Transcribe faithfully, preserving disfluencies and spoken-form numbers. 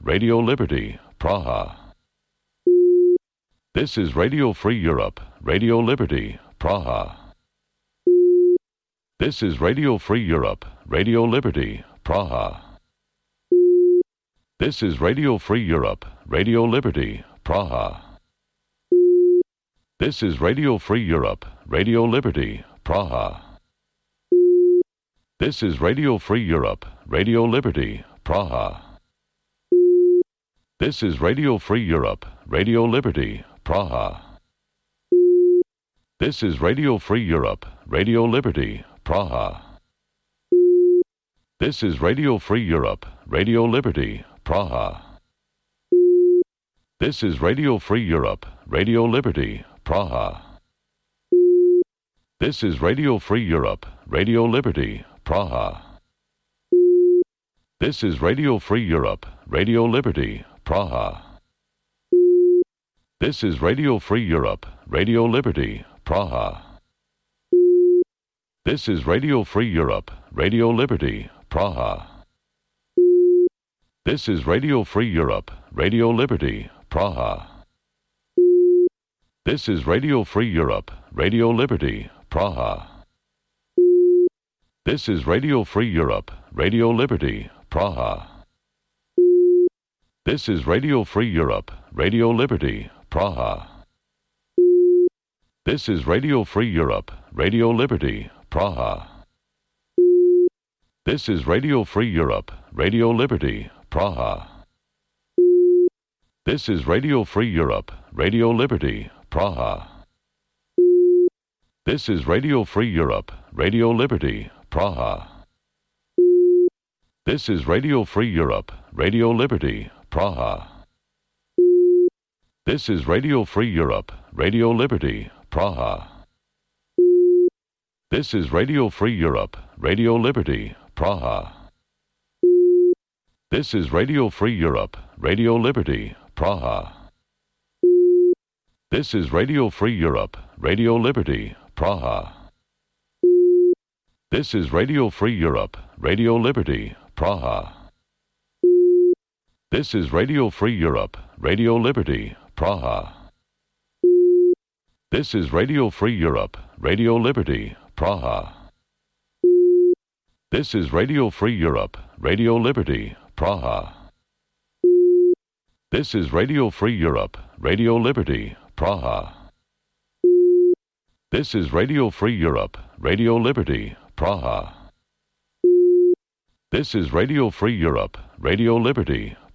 Radio Liberty, Praha. This is Radio Free Europe, Radio Liberty, Praha. This is Radio Free Europe, Radio Liberty, Praha. This is Radio Free Europe, Radio Liberty, Praha. This is Radio Free Europe, Radio Liberty, Praha. This is Radio Free Europe, Radio Liberty, Praha. This is Radio Free Europe, Radio Liberty, Praha. This is Radio Free Europe, Radio Liberty, Praha. This is Radio Free Europe, Radio Liberty, Praha. This is Radio Free Europe, Radio Liberty, Praha. This is Radio Free Europe, Radio Liberty, Praha. This is Radio Free Europe, Radio Liberty, Praha. This is Radio Free Europe, Radio Liberty, Praha. This is Radio Free Europe, Radio Liberty, Praha. This is Radio Free Europe, Radio Liberty, Praha. This is Radio Free Europe, Radio Liberty, Praha. This is Radio Free Europe, Radio Liberty, Praha. This is Radio Free Europe, Radio Liberty, Praha. This is Radio Free Europe, Radio Liberty, Praha. This is Radio Free Europe, Radio Liberty, Praha. This is Radio Free Europe, Radio Liberty, Praha. This is Radio Free Europe, Radio Liberty, Praha. This is Radio Free Europe, Radio Liberty, Praha. This is Radio Free Europe, Radio Liberty, Praha. This is Radio Free Europe, Radio Liberty, Praha. This is Radio Free Europe, Radio Liberty, Praha. This is Radio Free Europe, Radio Liberty, Praha. This is Radio Free Europe, Radio Liberty, Praha. This is Radio Free Europe, Radio Liberty, Praha. This is Radio Free Europe, Radio Liberty, Praha. This is Radio Free Europe, Radio Liberty, Praha. This is Radio Free Europe, Radio Liberty, Praha. This is Radio Free Europe, Radio Liberty, Praha. This is Radio Free Europe, Radio Liberty,